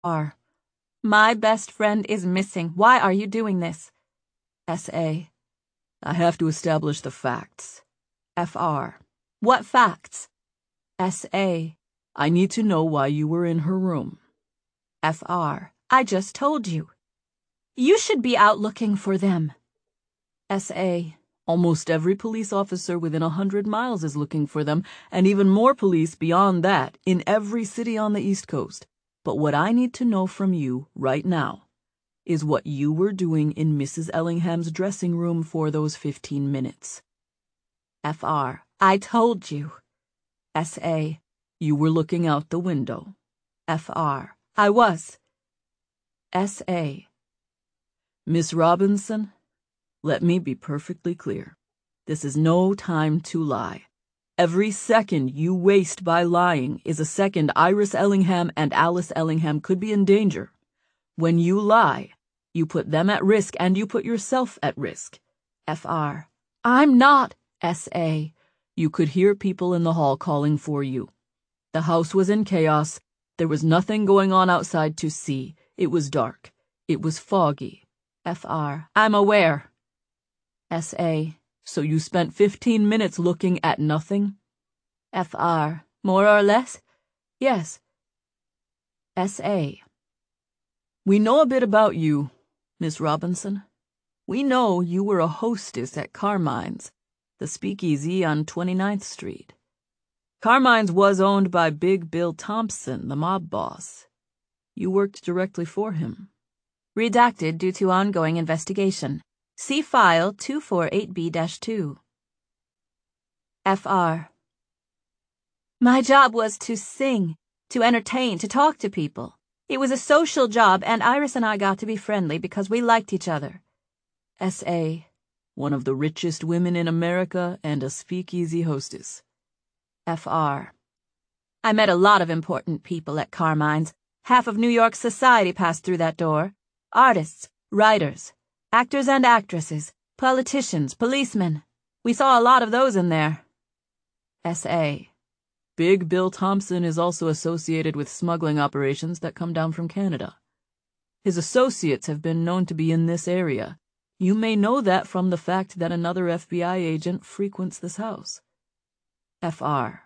R. My best friend is missing. Why are you doing this? S.A. I have to establish the facts. F.R. What facts? S.A. I need to know why you were in her room. F.R. I just told you. You should be out looking for them. S.A. Almost every police officer within 100 miles is looking for them, and even more police beyond that in every city on the East Coast. But what I need to know from you right now is what you were doing in Mrs. Ellingham's dressing room for those 15 minutes. F.R. I told you. S.A. You were looking out the window. F.R. I was. S.A. Miss Robinson, let me be perfectly clear. This is no time to lie. Every second you waste by lying is a second Iris Ellingham and Alice Ellingham could be in danger. When you lie, you put them at risk and you put yourself at risk. F.R. I'm not. S.A. You could hear people in the hall calling for you. The house was in chaos. There was nothing going on outside to see. It was dark. It was foggy. F.R. I'm aware. S.A. So you spent 15 minutes looking at nothing? F.R. More or less? Yes. S.A. We know a bit about you, Miss Robinson. We know you were a hostess at Carmine's, the speakeasy on 29th Street. Carmine's was owned by Big Bill Thompson, the mob boss. You worked directly for him. Redacted due to ongoing investigation. See file 248B-2. F.R. My job was to sing, to entertain, to talk to people. It was a social job, and Iris and I got to be friendly because we liked each other. S.A. One of the richest women in America and a speakeasy hostess. F.R. I met a lot of important people at Carmine's. Half of New York society passed through that door. Artists, writers, actors and actresses, politicians, policemen. We saw a lot of those in there. S.A. Big Bill Thompson is also associated with smuggling operations that come down from Canada. His associates have been known to be in this area. You may know that from the fact that another FBI agent frequents this house. F.R.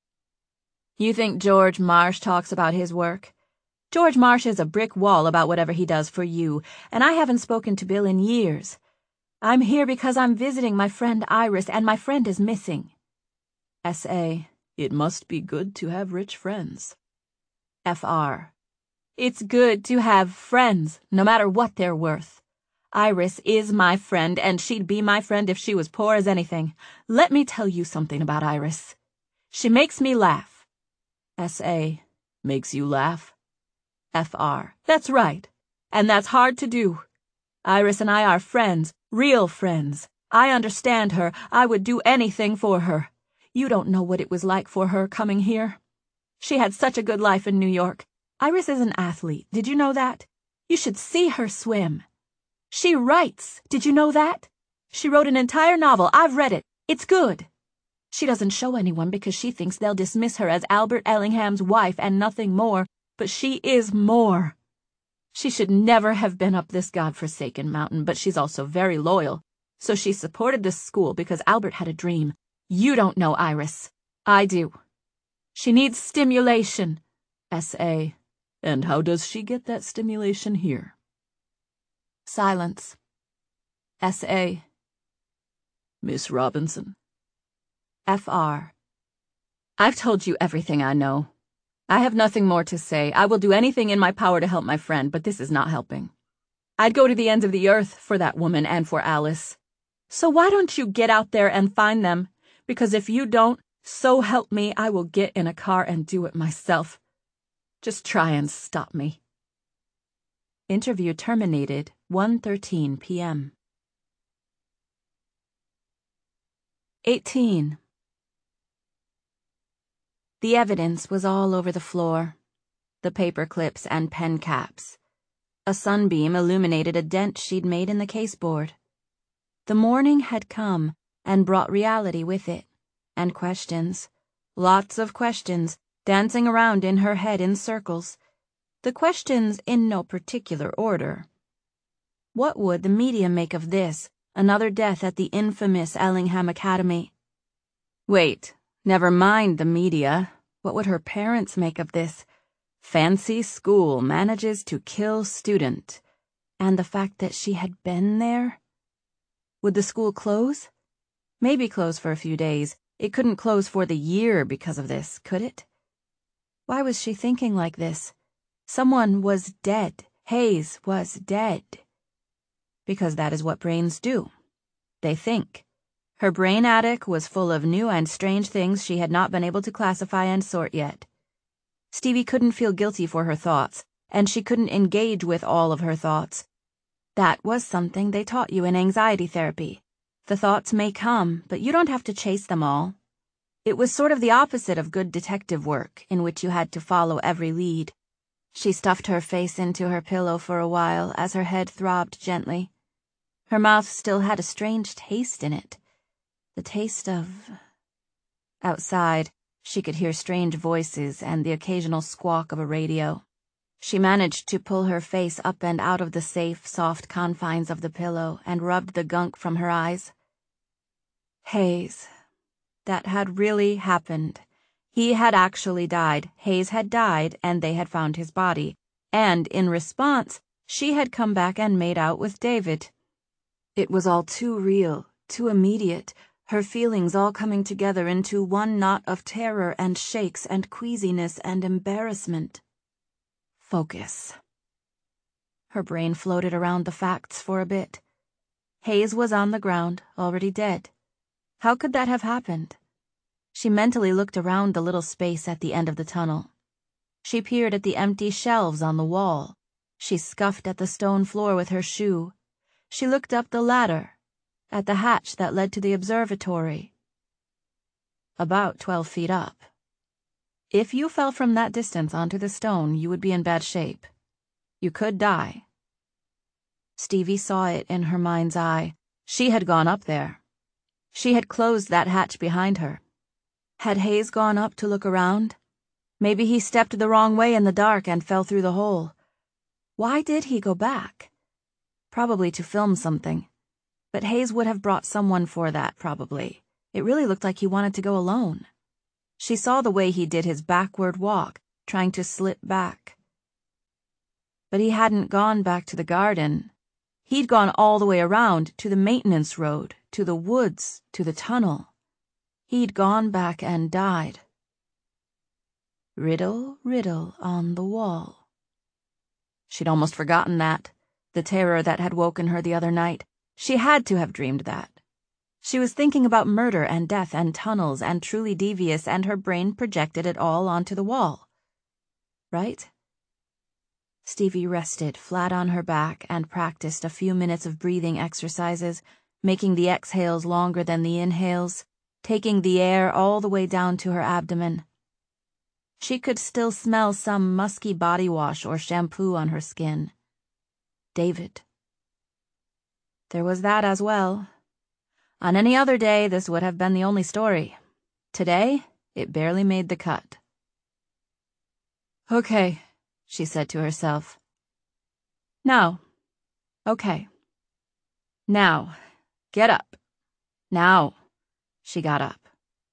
You think George Marsh talks about his work? George Marsh is a brick wall about whatever he does for you, and I haven't spoken to Bill in years. I'm here because I'm visiting my friend Iris, and my friend is missing. S.A. It must be good to have rich friends. F.R. It's good to have friends, no matter what they're worth. Iris is my friend, and she'd be my friend if she was poor as anything. Let me tell you something about Iris. She makes me laugh. S.A. Makes you laugh? F.R. That's right. And that's hard to do. Iris and I are friends, real friends. I understand her. I would do anything for her. You don't know what it was like for her coming here. She had such a good life in New York. Iris is an athlete. Did you know that? You should see her swim. She writes. Did you know that? She wrote an entire novel. I've read it. It's good. She doesn't show anyone because she thinks they'll dismiss her as Albert Ellingham's wife and nothing more. But she is more. She should never have been up this godforsaken mountain, but she's also very loyal. So she supported this school because Albert had a dream. You don't know Iris. I do. She needs stimulation. S.A. And how does she get that stimulation here? Silence. S.A. Miss Robinson. F.R. I've told you everything I know. I have nothing more to say. I will do anything in my power to help my friend, but this is not helping. I'd go to the ends of the earth for that woman and for Alice. So why don't you get out there and find them? Because if you don't, so help me, I will get in a car and do it myself. Just try and stop me. Interview terminated 1:13 p.m. 18. The evidence was all over the floor. The paper clips and pen caps. A sunbeam illuminated a dent she'd made in the caseboard. The morning had come and brought reality with it, and questions. Lots of questions, dancing around in her head in circles. The questions in no particular order. What would the media make of this, another death at the infamous Ellingham Academy? Wait, never mind the media. What would her parents make of this? Fancy school manages to kill student. And the fact that she had been there? Would the school close? Maybe close for a few days. It couldn't close for the year because of this, could it? Why was she thinking like this? Someone was dead. Hayes was dead. Because that is what brains do. They think. Her brain attic was full of new and strange things she had not been able to classify and sort yet. Stevie couldn't feel guilty for her thoughts, and she couldn't engage with all of her thoughts. That was something they taught you in anxiety therapy. The thoughts may come, but you don't have to chase them all. It was sort of the opposite of good detective work, in which you had to follow every lead. She stuffed her face into her pillow for a while as her head throbbed gently. Her mouth still had a strange taste in it. The taste of... Outside, she could hear strange voices and the occasional squawk of a radio. She managed to pull her face up and out of the safe, soft confines of the pillow and rubbed the gunk from her eyes. Hayes. That had really happened. He had actually died. Hayes had died, and they had found his body. And, in response, she had come back and made out with David. It was all too real, too immediate, her feelings all coming together into one knot of terror and shakes and queasiness and embarrassment. Focus. Her brain floated around the facts for a bit. Hayes was on the ground, already dead. How could that have happened? She mentally looked around the little space at the end of the tunnel. She peered at the empty shelves on the wall. She scuffed at the stone floor with her shoe. She looked up the ladder, at the hatch that led to the observatory. About 12 feet up. If you fell from that distance onto the stone, you would be in bad shape. You could die. Stevie saw it in her mind's eye. She had gone up there. She had closed that hatch behind her. Had Hayes gone up to look around? Maybe he stepped the wrong way in the dark and fell through the hole. Why did he go back? Probably to film something. But Hayes would have brought someone for that, probably. It really looked like he wanted to go alone. She saw the way he did his backward walk, trying to slip back. But he hadn't gone back to the garden. He'd gone all the way around, to the maintenance road, to the woods, to the tunnel. He'd gone back and died. Riddle, riddle on the wall. She'd almost forgotten that, the terror that had woken her the other night. She had to have dreamed that. She was thinking about murder and death and tunnels and Truly Devious, and her brain projected it all onto the wall. Right? Stevie rested flat on her back and practiced a few minutes of breathing exercises, making the exhales longer than the inhales, taking the air all the way down to her abdomen. She could still smell some musky body wash or shampoo on her skin. David. There was that as well. On any other day, this would have been the only story. Today, it barely made the cut. Okay, she said to herself. Now. Okay. Now. Get up. Now. She got up.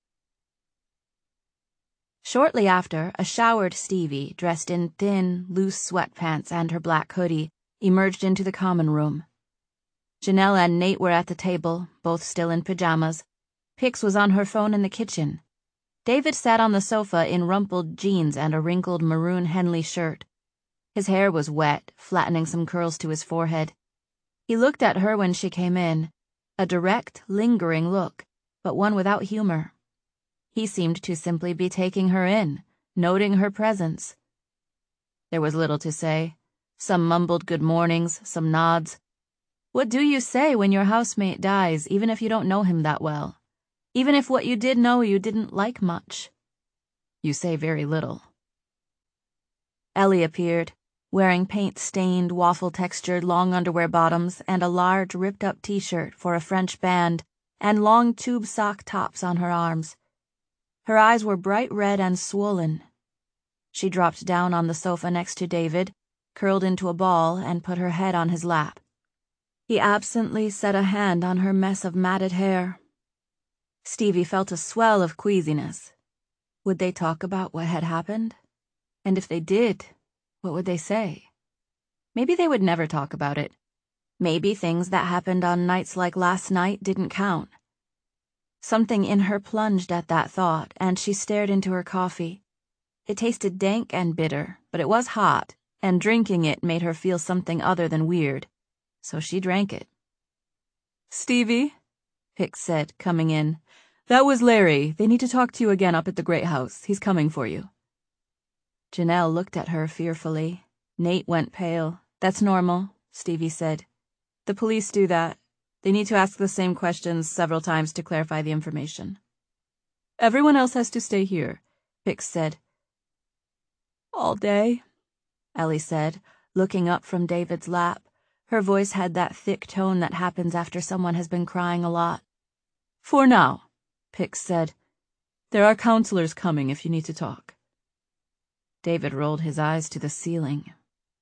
Shortly after, a showered Stevie, dressed in thin, loose sweatpants and her black hoodie, emerged into the common room. Janelle and Nate were at the table, both still in pajamas. Pix was on her phone in the kitchen. David sat on the sofa in rumpled jeans and a wrinkled maroon Henley shirt. His hair was wet, flattening some curls to his forehead. He looked at her when she came in, a direct, lingering look, but one without humor. He seemed to simply be taking her in, noting her presence. There was little to say. Some mumbled good mornings, some nods. What do you say when your housemate dies, even if you don't know him that well? Even if what you did know you didn't like much? You say very little. Ellie appeared, wearing paint-stained, waffle-textured long underwear bottoms and a large ripped-up t-shirt for a French band and long tube sock tops on her arms. Her eyes were bright red and swollen. She dropped down on the sofa next to David, curled into a ball, and put her head on his lap. He absently set a hand on her mess of matted hair. Stevie felt a swell of queasiness. Would they talk about what had happened? And if they did, what would they say? Maybe they would never talk about it. Maybe things that happened on nights like last night didn't count. Something in her plunged at that thought, and she stared into her coffee. It tasted dank and bitter, but it was hot, and drinking it made her feel something other than weird, so she drank it. "Stevie," Hicks said, coming in. "That was Larry. They need to talk to you again up at the Great House. He's coming for you." Janelle looked at her fearfully. Nate went pale. "That's normal," Stevie said. "The police do that. They need to ask the same questions several times to clarify the information." "Everyone else has to stay here," Hicks said. "All day," Ellie said, looking up from David's lap. Her voice had that thick tone that happens after someone has been crying a lot. "For now," Hicks said. "There are counselors coming if you need to talk." David rolled his eyes to the ceiling.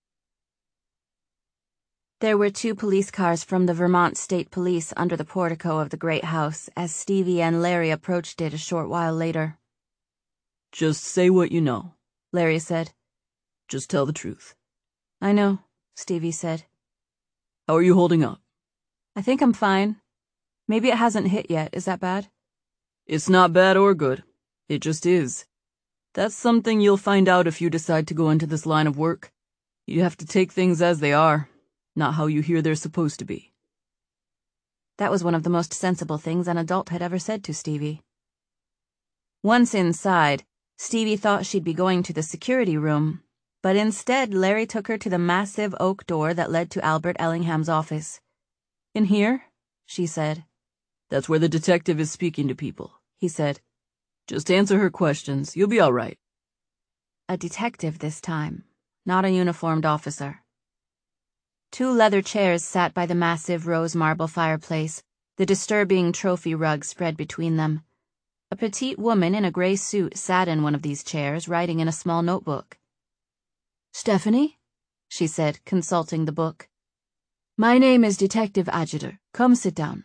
There were 2 police cars from the Vermont State Police under the portico of the Great House as Stevie and Larry approached it a short while later. "Just say what you know," Larry said. "Just tell the truth." "I know," Stevie said. "How are you holding up?" "I think I'm fine. Maybe it hasn't hit yet. Is that bad?" "It's not bad or good. It just is. That's something you'll find out if you decide to go into this line of work. You have to take things as they are, not how you hear they're supposed to be." That was one of the most sensible things an adult had ever said to Stevie. Once inside, Stevie thought she'd be going to the security room, but instead Larry took her to the massive oak door that led to Albert Ellingham's office. "In here?" she said. "That's where the detective is speaking to people," he said. "Just answer her questions. You'll be all right." A detective this time, not a uniformed officer. 2 leather chairs sat by the massive rose marble fireplace, the disturbing trophy rug spread between them. A petite woman in a gray suit sat in one of these chairs, writing in a small notebook. "Stephanie?" she said, consulting the book. "My name is Detective Adjutor. Come sit down."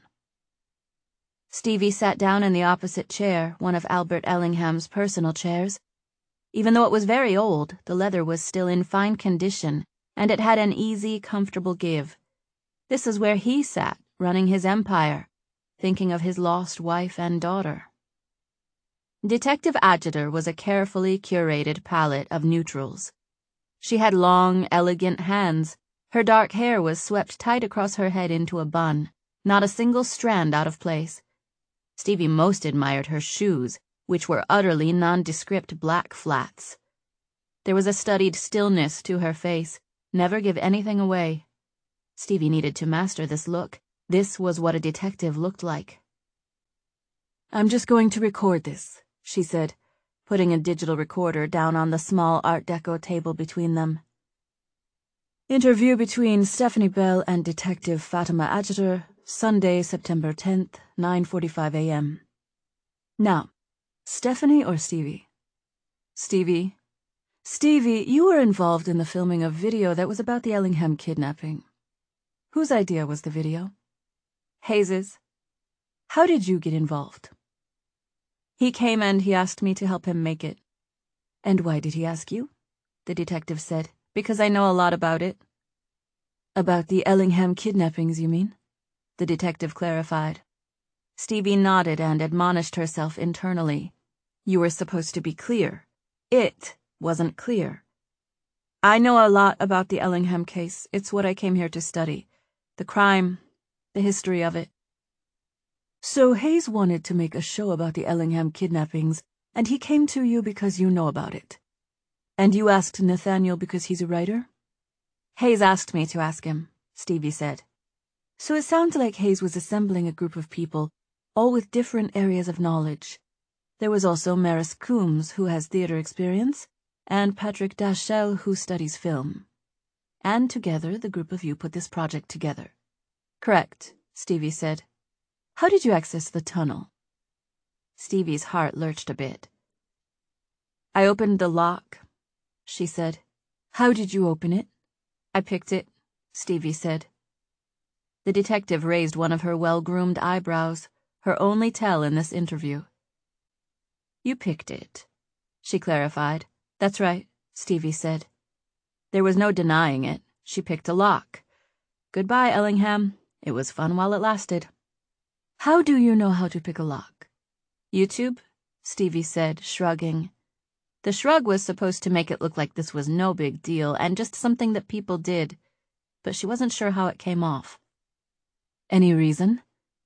Stevie sat down in the opposite chair, one of Albert Ellingham's personal chairs. Even though it was very old, the leather was still in fine condition, and it had an easy, comfortable give. This is where he sat, running his empire, thinking of his lost wife and daughter. Detective Adjutor was a carefully curated palette of neutrals. She had long, elegant hands. Her dark hair was swept tight across her head into a bun, not a single strand out of place. Stevie most admired her shoes, which were utterly nondescript black flats. There was a studied stillness to her face, never give anything away. Stevie needed to master this look. This was what a detective looked like. "I'm just going to record this," she said, putting a digital recorder down on the small Art Deco table between them. "Interview between Stephanie Bell and Detective Fatima Adjutor, Sunday, September 10th, 9:45 a.m. Now, Stephanie or Stevie?" "Stevie." "Stevie, you were involved in the filming of video that was about the Ellingham kidnapping. Whose idea was the video?" "Hayes's." "How did you get involved?" "He came and he asked me to help him make it." "And why did he ask you?" the detective said. "Because I know a lot about it." "About the Ellingham kidnappings, you mean?" the detective clarified. Stevie nodded and admonished herself internally. You were supposed to be clear. It wasn't clear. "I know a lot about the Ellingham case. It's what I came here to study. The crime, the history of it." "So Hayes wanted to make a show about the Ellingham kidnappings, and he came to you because you know about it. And you asked Nathaniel because he's a writer?" "Hayes asked me to ask him," Stevie said. "So it sounds like Hayes was assembling a group of people, all with different areas of knowledge. There was also Maris Coombs, who has theater experience, and Patrick Dashell, who studies film. And together, the group of you put this project together." "Correct," Stevie said. "How did you access the tunnel?" Stevie's heart lurched a bit. "I opened the lock. she said. How did you open it? I picked it, Stevie said. The detective raised one of her well-groomed eyebrows, her only tell in this interview. You picked it, she clarified. That's right, Stevie said. There was no denying it. She picked a lock. Goodbye, Ellingham. It was fun while it lasted. How do you know how to pick a lock? YouTube, Stevie said, shrugging. The shrug was supposed to make it look like this was no big deal and just something that people did, but she wasn't sure how it came off. Any reason?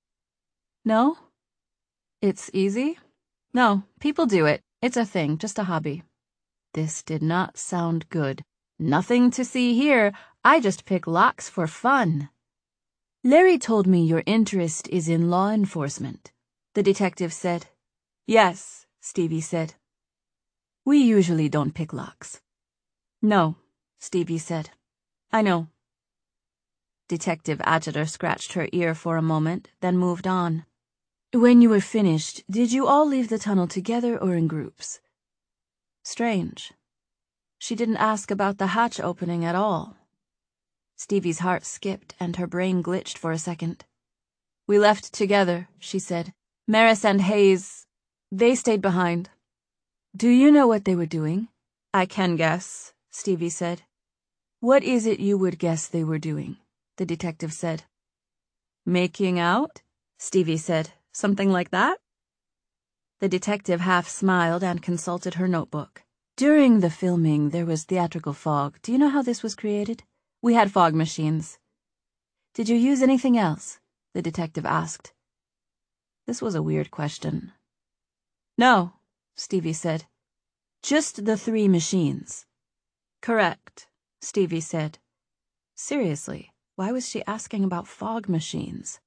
No? It's easy? No, people do it. It's a thing, just a hobby. This did not sound good. Nothing to see here. I just pick locks for fun. Larry told me your interest is in law enforcement, the detective said. Yes, Stevie said. We usually don't pick locks. No, Stevie said. I know. Detective Adjutor scratched her ear for a moment, then moved on. When you were finished, did you all leave the tunnel together or in groups? Strange. She didn't ask about the hatch opening at all. Stevie's heart skipped and her brain glitched for a second. We left together, she said. Maris and Hayes, they stayed behind. Do you know what they were doing? I can guess, Stevie said. What is it you would guess they were doing? The detective said. Making out? Stevie said. Something like that? The detective half smiled and consulted her notebook. During the filming, there was theatrical fog. Do you know how this was created? We had fog machines. Did you use anything else? The detective asked. This was a weird question. No, Stevie said. Just the 3 machines. Correct, Stevie said. Seriously, why was she asking about fog machines?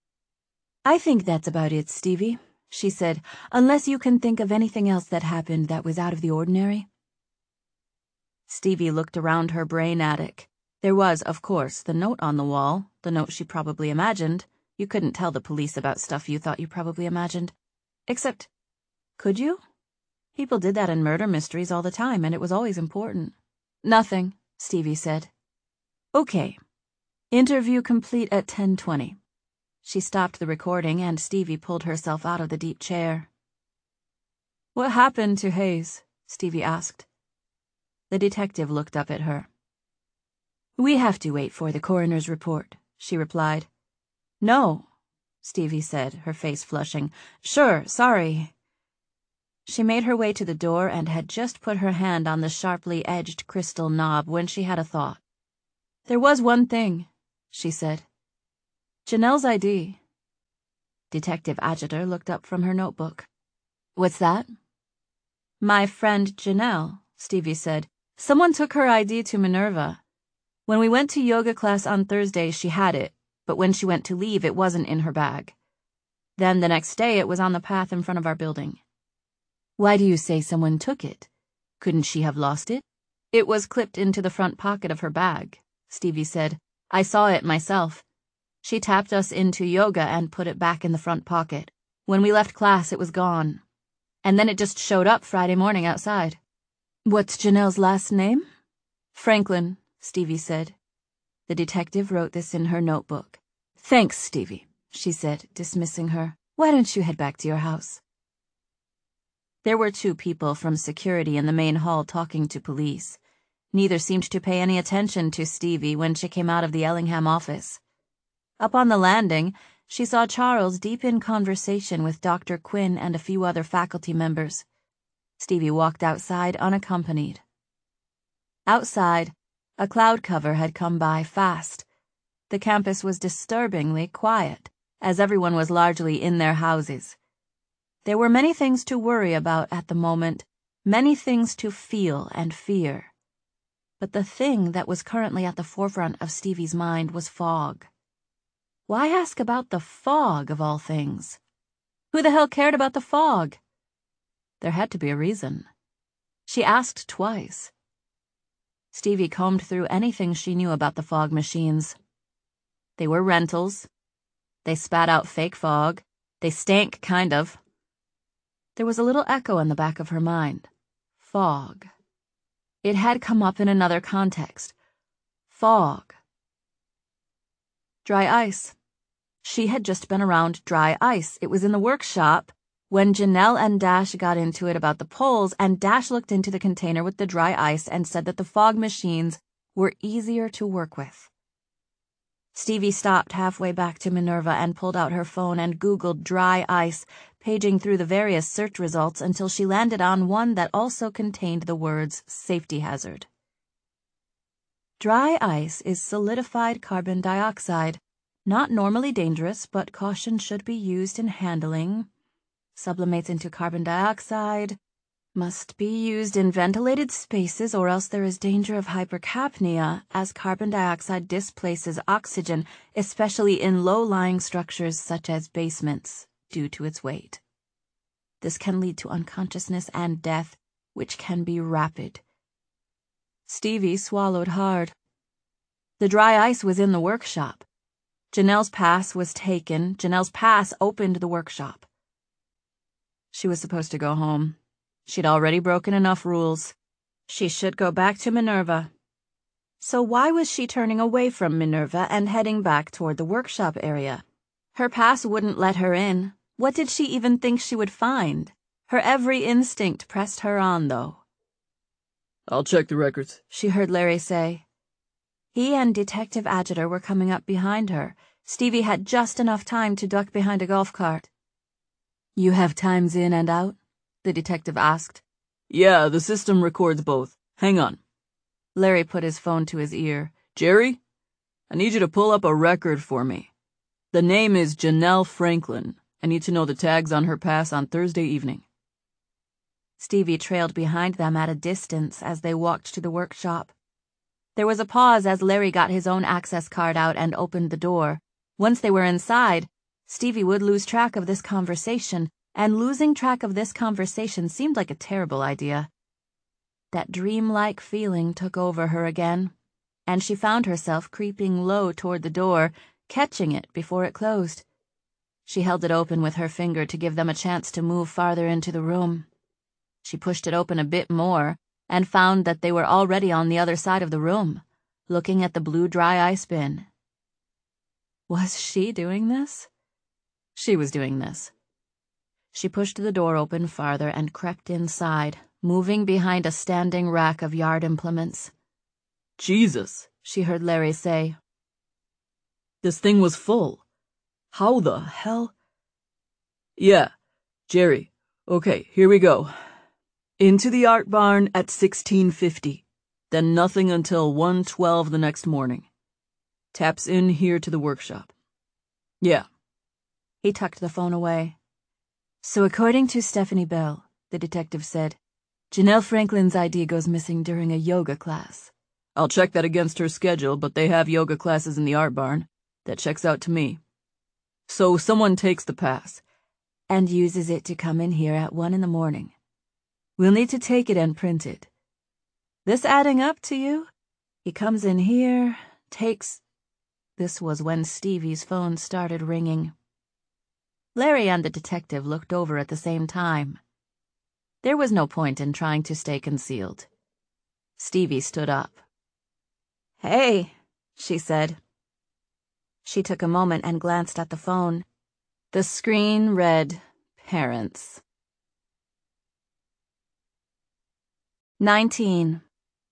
I think that's about it, Stevie, she said, unless you can think of anything else that happened that was out of the ordinary. Stevie looked around her brain attic. There was, of course, the note on the wall, the note she probably imagined. You couldn't tell the police about stuff you thought you probably imagined. Except, could you? People did that in murder mysteries all the time, and it was always important. Nothing, Stevie said. Okay. Interview complete at 10:20. She stopped the recording, and Stevie pulled herself out of the deep chair. What happened to Hayes? Stevie asked. The detective looked up at her. We have to wait for the coroner's report, she replied. No, Stevie said, her face flushing. Sure, sorry. She made her way to the door and had just put her hand on the sharply edged crystal knob when she had a thought. There was one thing, she said. Janelle's ID. Detective Adjutor looked up from her notebook. What's that? My friend Janelle, Stevie said. Someone took her ID to Minerva. When we went to yoga class on Thursday, she had it, but when she went to leave, it wasn't in her bag. Then the next day, it was on the path in front of our building. Why do you say someone took it? Couldn't she have lost it? It was clipped into the front pocket of her bag, Stevie said. I saw it myself. She tapped us into yoga and put it back in the front pocket. When we left class, it was gone. And then it just showed up Friday morning outside. What's Janelle's last name? Franklin, Stevie said. The detective wrote this in her notebook. Thanks, Stevie, she said, dismissing her. Why don't you head back to your house? There were 2 people from security in the main hall talking to police. Neither seemed to pay any attention to Stevie when she came out of the Ellingham office. Up on the landing, she saw Charles deep in conversation with Dr. Quinn and a few other faculty members. Stevie walked outside unaccompanied. Outside, a cloud cover had come by fast. The campus was disturbingly quiet, as everyone was largely in their houses. There were many things to worry about at the moment, many things to feel and fear. But the thing that was currently at the forefront of Stevie's mind was fog. Why ask about the fog, of all things? Who the hell cared about the fog? There had to be a reason. She asked twice. Stevie combed through anything she knew about the fog machines. They were rentals. They spat out fake fog. They stank, kind of. There was a little echo in the back of her mind. Fog. It had come up in another context. Fog. Dry ice. She had just been around dry ice. It was in the workshop when Janelle and Dash got into it about the poles, and Dash looked into the container with the dry ice and said that the fog machines were easier to work with. Stevie stopped halfway back to Minerva and pulled out her phone and Googled dry ice, paging through the various search results until she landed on one that also contained the words safety hazard. Dry ice is solidified carbon dioxide, not normally dangerous, but caution should be used in handling. Sublimates into carbon dioxide, must be used in ventilated spaces or else there is danger of hypercapnia as carbon dioxide displaces oxygen, especially in low-lying structures such as basements, due to its weight. This can lead to unconsciousness and death, which can be rapid. Stevie swallowed hard. The dry ice was in the workshop. Janelle's pass was taken. Janelle's pass opened the workshop. She was supposed to go home. She'd already broken enough rules. She should go back to Minerva. So why was she turning away from Minerva and heading back toward the workshop area? Her pass wouldn't let her in. What did she even think she would find? Her every instinct pressed her on, though. "I'll check the records," she heard Larry say. He and Detective Adjutor were coming up behind her. Stevie had just enough time to duck behind a golf cart. "You have times in and out?" the detective asked. "Yeah, the system records both. Hang on." Larry put his phone to his ear. "Jerry, I need you to pull up a record for me. The name is Janelle Franklin. I need to know the tags on her pass on Thursday evening." Stevie trailed behind them at a distance as they walked to the workshop. There was a pause as Larry got his own access card out and opened the door. Once they were inside, Stevie would lose track of this conversation, and losing track of this conversation seemed like a terrible idea. That dreamlike feeling took over her again, and she found herself creeping low toward the door, catching it before it closed. She held it open with her finger to give them a chance to move farther into the room. She pushed it open a bit more and found that they were already on the other side of the room, looking at the blue dry ice bin. Was she doing this? She was doing this. She pushed the door open farther and crept inside, moving behind a standing rack of yard implements. "Jesus," she heard Larry say. "This thing was full. How the hell?" "Yeah, Jerry. Okay, here we go. Into the art barn at 16:50, then nothing until 1:12 the next morning. Taps in here to the workshop. Yeah." He tucked the phone away. "So according to Stephanie Bell," the detective said, "Janelle Franklin's ID goes missing during a yoga class." "I'll check that against her schedule, but they have yoga classes in the art barn. That checks out to me. So someone takes the pass and uses it to come in here at 1 in the morning. We'll need to take it and print it. This adding up to you? He comes in here, takes..." This was when Stevie's phone started ringing. Larry and the detective looked over at the same time. There was no point in trying to stay concealed. Stevie stood up. "Hey," she said. She took a moment and glanced at the phone. The screen read, "Parents." 19.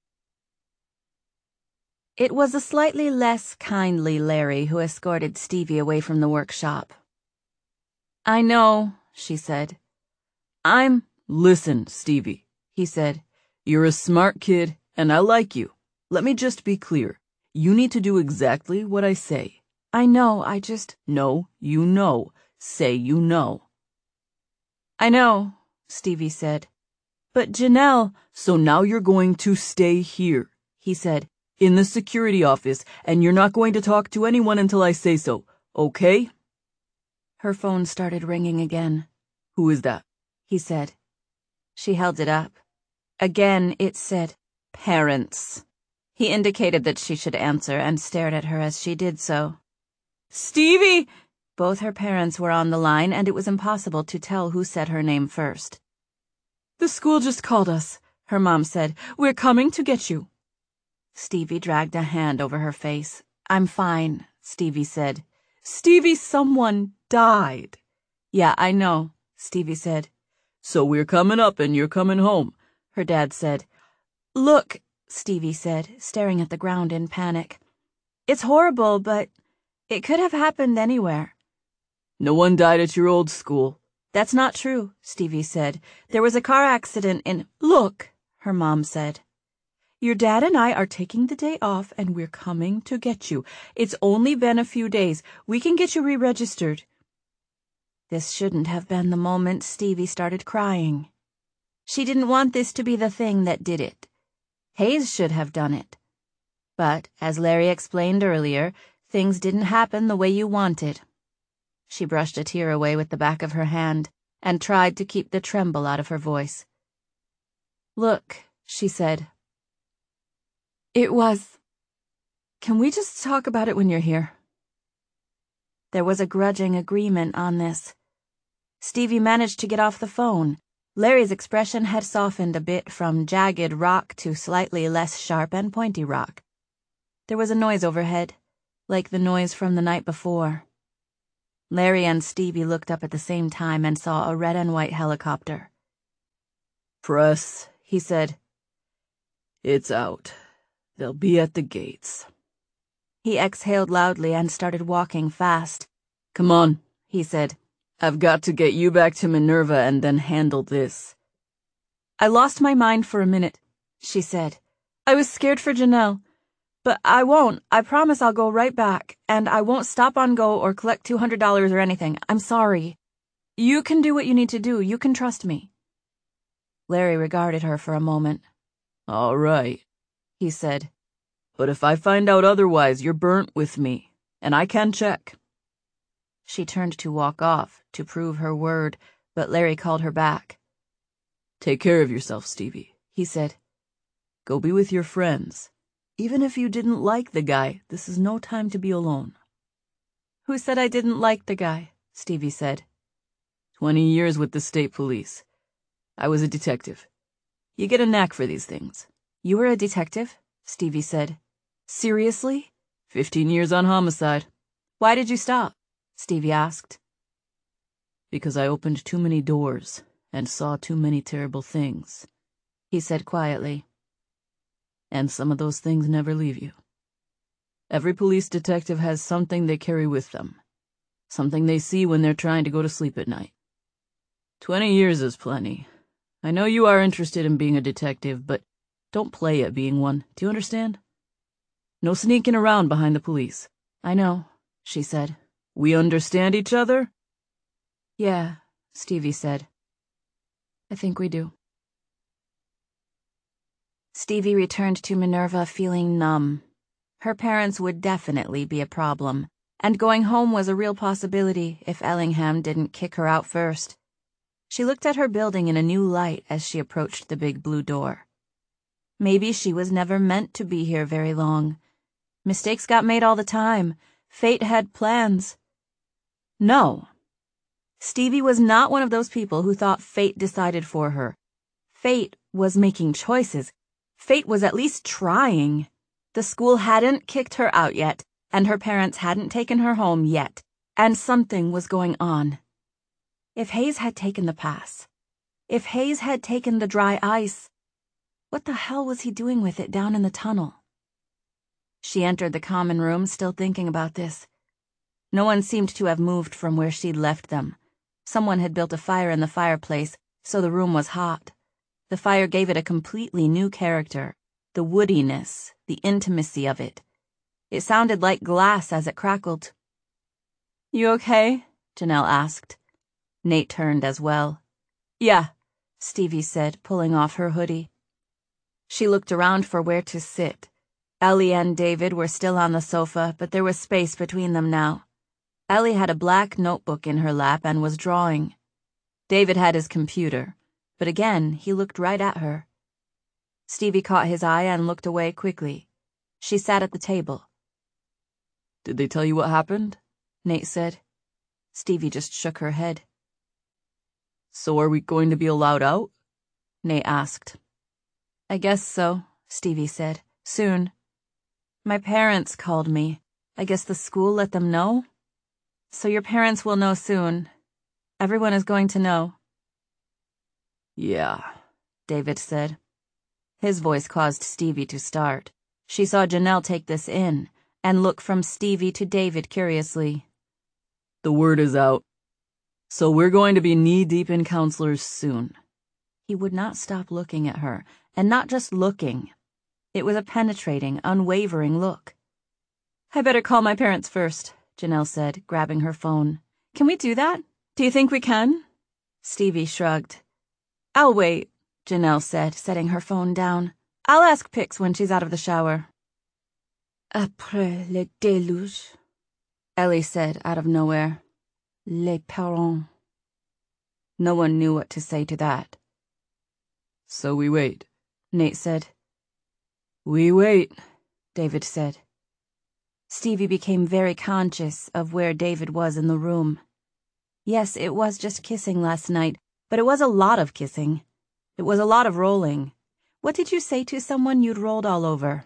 It was a slightly less kindly Larry who escorted Stevie away from the workshop. "I know," she said. Listen, Stevie," he said. "You're a smart kid, and I like you. Let me just be clear. You need to do exactly what I say." "I know, I just..." "No, you know. Say you know." "I know," Stevie said. "But Janelle..." "So now you're going to stay here," he said, "in the security office, and you're not going to talk to anyone until I say so, okay?" Her phone started ringing again. "Who is that?" he said. She held it up. Again it said, "Parents." He indicated that she should answer and stared at her as she did so. "Stevie!" Both her parents were on the line, and it was impossible to tell who said her name first. "The school just called us," her mom said. "We're coming to get you." Stevie dragged a hand over her face. "I'm fine," Stevie said. "Stevie, someone died." "Yeah, I know," Stevie said. "So we're coming up and you're coming home," her dad said. "Look," Stevie said, staring at the ground in panic. "It's horrible, but it could have happened anywhere." "No one died at your old school." "That's not true," Stevie said. "There was a car accident in—" "Look," her mom said. "Your dad and I are taking the day off and we're coming to get you. It's only been a few days. We can get you re-registered." This shouldn't have been the moment Stevie started crying. She didn't want this to be the thing that did it. Hayes should have done it. But, as Larry explained earlier, things didn't happen the way you wanted. She brushed a tear away with the back of her hand and tried to keep the tremble out of her voice. "Look," she said. Can we just talk about it when you're here?" There was a grudging agreement on this. Stevie managed to get off the phone. Larry's expression had softened a bit from jagged rock to slightly less sharp and pointy rock. There was a noise overhead, like the noise from the night before. Larry and Stevie looked up at the same time and saw a red and white helicopter. "Press," he said. "It's out. They'll be at the gates." He exhaled loudly and started walking fast. "Come on," he said. "I've got to get you back to Minerva and then handle this." "I lost my mind for a minute," she said. "I was scared for Janelle. But I won't. I promise I'll go right back, and I won't stop on Go or collect $200 or anything. I'm sorry. You can do what you need to do. You can trust me." Larry regarded her for a moment. "All right," he said. "But if I find out otherwise, you're burnt with me, and I can check." She turned to walk off, to prove her word, but Larry called her back. "Take care of yourself, Stevie," he said. "Go be with your friends. Even if you didn't like the guy, this is no time to be alone." "Who said I didn't like the guy?" Stevie said. 20 years with the state police. I was a detective. You get a knack for these things." "You were a detective?" Stevie said. "Seriously?" 15 years on homicide. "Why did you stop?" Stevie asked. "Because I opened too many doors and saw too many terrible things," he said quietly. "And some of those things never leave you. Every police detective has something they carry with them, something they see when they're trying to go to sleep at night. 20 years is plenty. I know you are interested in being a detective, but don't play at being one. Do you understand? No sneaking around behind the police." "I know," she said. "We understand each other?" "Yeah," Stevie said. "I think we do." Stevie returned to Minerva feeling numb. Her parents would definitely be a problem, and going home was a real possibility if Ellingham didn't kick her out first. She looked at her building in a new light as she approached the big blue door. Maybe she was never meant to be here very long. Mistakes got made all the time. Fate had plans. No. Stevie was not one of those people who thought fate decided for her. Fate was making choices. Fate was at least trying. The school hadn't kicked her out yet, and her parents hadn't taken her home yet, and something was going on. If Hayes had taken the pass, if Hayes had taken the dry ice, what the hell was he doing with it down in the tunnel? She entered the common room, still thinking about this. No one seemed to have moved from where she'd left them. Someone had built a fire in the fireplace, so the room was hot. The fire gave it a completely new character, the woodiness, the intimacy of it. It sounded like glass as it crackled. "You okay?" Janelle asked. Nate turned as well. "Yeah," Stevie said, pulling off her hoodie. She looked around for where to sit. Ellie and David were still on the sofa, but there was space between them now. Ellie had a black notebook in her lap and was drawing. David had his computer, but again he looked right at her. Stevie caught his eye and looked away quickly. She sat at the table. "Did they tell you what happened?" Nate said. Stevie just shook her head. "So are we going to be allowed out?" Nate asked. I guess so, Stevie said. Soon. My parents called me. I guess the school let them know? So your parents will know soon. Everyone is going to know. Yeah, David said. His voice caused Stevie to start. She saw Janelle take this in and look from Stevie to David curiously. The word is out. So we're going to be knee-deep in counselors soon. He would not stop looking at her, and not just looking. It was a penetrating, unwavering look. I better call my parents first, Janelle said, grabbing her phone. Can we do that? Do you think we can? Stevie shrugged. I'll wait, Janelle said, setting her phone down. I'll ask Pix when she's out of the shower. Après le déluge, Ellie said out of nowhere. Les parents. No one knew what to say to that. So we wait, Nate said. We wait, David said. Stevie became very conscious of where David was in the room. Yes, it was just kissing last night, but it was a lot of kissing. It was a lot of rolling. What did you say to someone you'd rolled all over?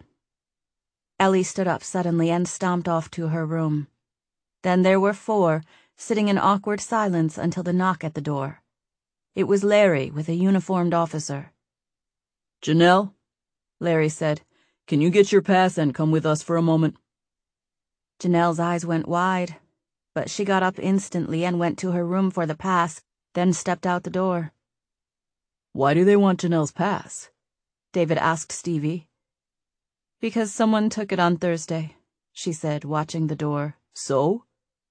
Ellie stood up suddenly and stomped off to her room. Then there were four, sitting in awkward silence until the knock at the door. It was Larry with a uniformed officer. Janelle, Larry said, can you get your pass and come with us for a moment? Janelle's eyes went wide, but she got up instantly and went to her room for the pass, then stepped out the door. Why do they want Janelle's pass? David asked Stevie. Because someone took it on Thursday, she said, watching the door. So?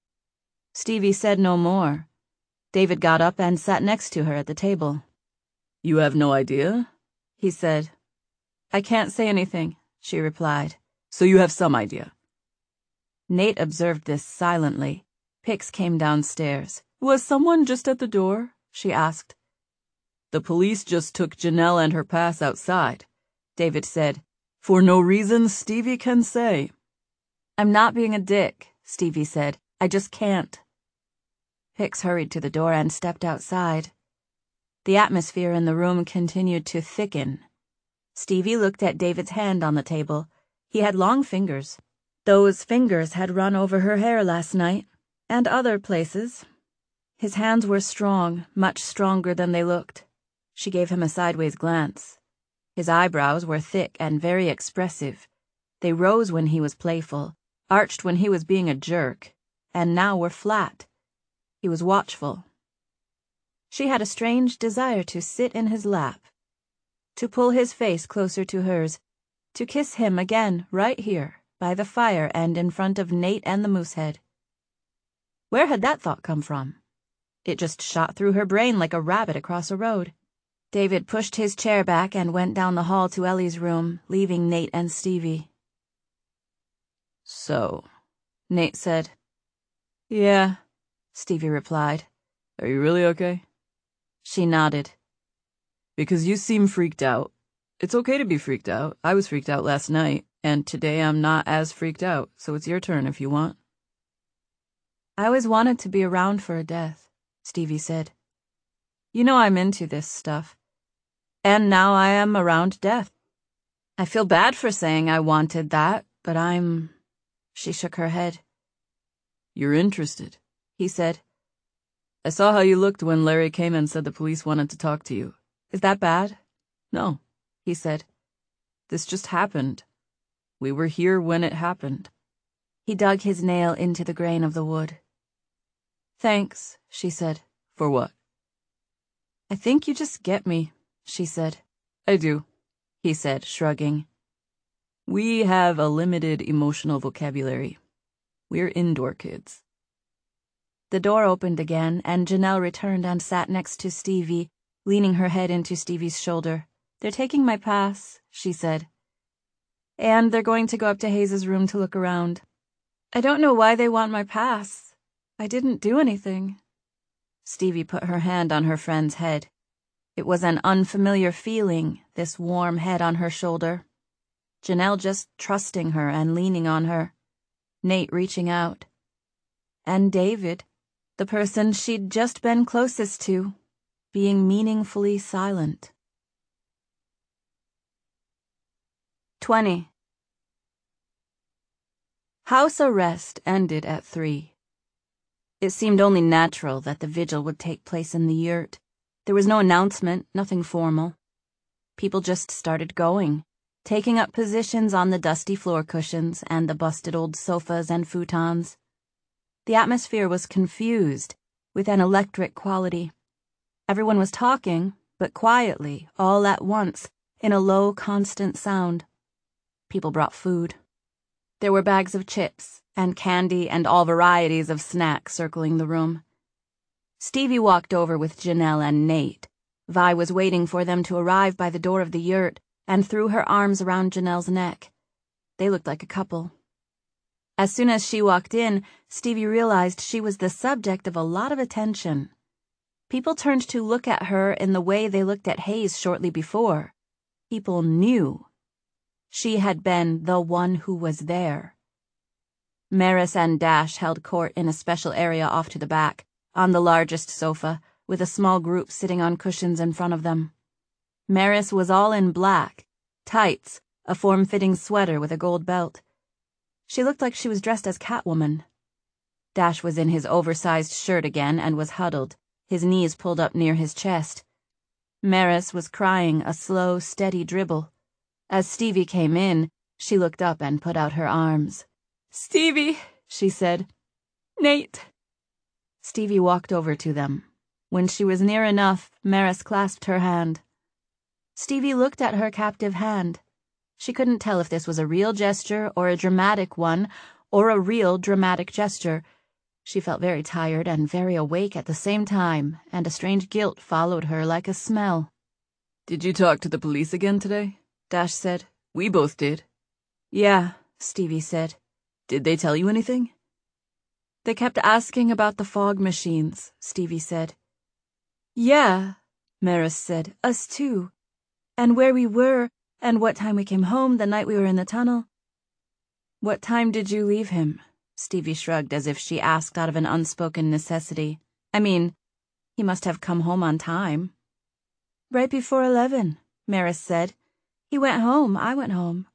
Stevie said no more. David got up and sat next to her at the table. You have no idea? He said. I can't say anything, she replied. So you have some idea. Nate observed this silently. Pix came downstairs. Was someone just at the door? She asked. The police just took Janelle and her pass outside, David said. For no reason Stevie can say. I'm not being a dick, Stevie said. I just can't. Pix hurried to the door and stepped outside. The atmosphere in the room continued to thicken. Stevie looked at David's hand on the table. He had long fingers. Those fingers had run over her hair last night, and other places. His hands were strong, much stronger than they looked. She gave him a sideways glance. His eyebrows were thick and very expressive. They rose when he was playful, arched when he was being a jerk, and now were flat. He was watchful. She had a strange desire to sit in his lap, to pull his face closer to hers, to kiss him again right here, by the fire and in front of Nate and the Moosehead. Where had that thought come from? It just shot through her brain like a rabbit across a road. David pushed his chair back and went down the hall to Ellie's room, leaving Nate and Stevie. So, Nate said. Yeah, Stevie replied. Are you really okay? She nodded. Because you seem freaked out. It's okay to be freaked out. I was freaked out last night, and today I'm not as freaked out, so it's your turn if you want. I always wanted to be around for a death, Stevie said. You know I'm into this stuff. And now I am around death. I feel bad for saying I wanted that, but I'm... She shook her head. You're interested, he said. I saw how you looked when Larry came and said the police wanted to talk to you. Is that bad? No, he said. This just happened. We were here when it happened. He dug his nail into the grain of the wood. Thanks, she said. For what? I think you just get me, she said. I do, he said, shrugging. We have a limited emotional vocabulary. We're indoor kids. The door opened again, and Janelle returned and sat next to Stevie, leaning her head into Stevie's shoulder. They're taking my pass, she said. And they're going to go up to Hayes's room to look around. I don't know why they want my pass. I didn't do anything. Stevie put her hand on her friend's head. It was an unfamiliar feeling, this warm head on her shoulder. Janelle just trusting her and leaning on her. Nate reaching out. And David, the person she'd just been closest to, being meaningfully silent. 20. House arrest ended at 3. It seemed only natural that the vigil would take place in the yurt. There was no announcement, nothing formal. People just started going, taking up positions on the dusty floor cushions and the busted old sofas and futons. The atmosphere was confused, with an electric quality. Everyone was talking, but quietly, all at once, in a low, constant sound. People brought food. There were bags of chips and candy and all varieties of snacks circling the room. Stevie walked over with Janelle and Nate. Vi was waiting for them to arrive by the door of the yurt and threw her arms around Janelle's neck. They looked like a couple. As soon as she walked in, Stevie realized she was the subject of a lot of attention. People turned to look at her in the way they looked at Hayes shortly before. People knew. She had been the one who was there. Maris and Dash held court in a special area off to the back, on the largest sofa, with a small group sitting on cushions in front of them. Maris was all in black, tights, a form-fitting sweater with a gold belt. She looked like she was dressed as Catwoman. Dash was in his oversized shirt again and was huddled, his knees pulled up near his chest. Maris was crying a slow, steady dribble. As Stevie came in, she looked up and put out her arms. "Stevie," she said. "Nate." Stevie walked over to them. When she was near enough, Maris clasped her hand. Stevie looked at her captive hand. She couldn't tell if this was a real gesture or a dramatic one, or a real dramatic gesture. She felt very tired and very awake at the same time, and a strange guilt followed her like a smell. "Did you talk to the police again today?" Dash said. "We both did." "Yeah," Stevie said. "Did they tell you anything?" "They kept asking about the fog machines," Stevie said. "Yeah," Maris said. "Us too. And where we were, and what time we came home the night we were in the tunnel." "What time did you leave him?" Stevie shrugged as if she asked out of an unspoken necessity. "I mean, he must have come home on time." "Right before 11, Maris said. "He went home, I went home."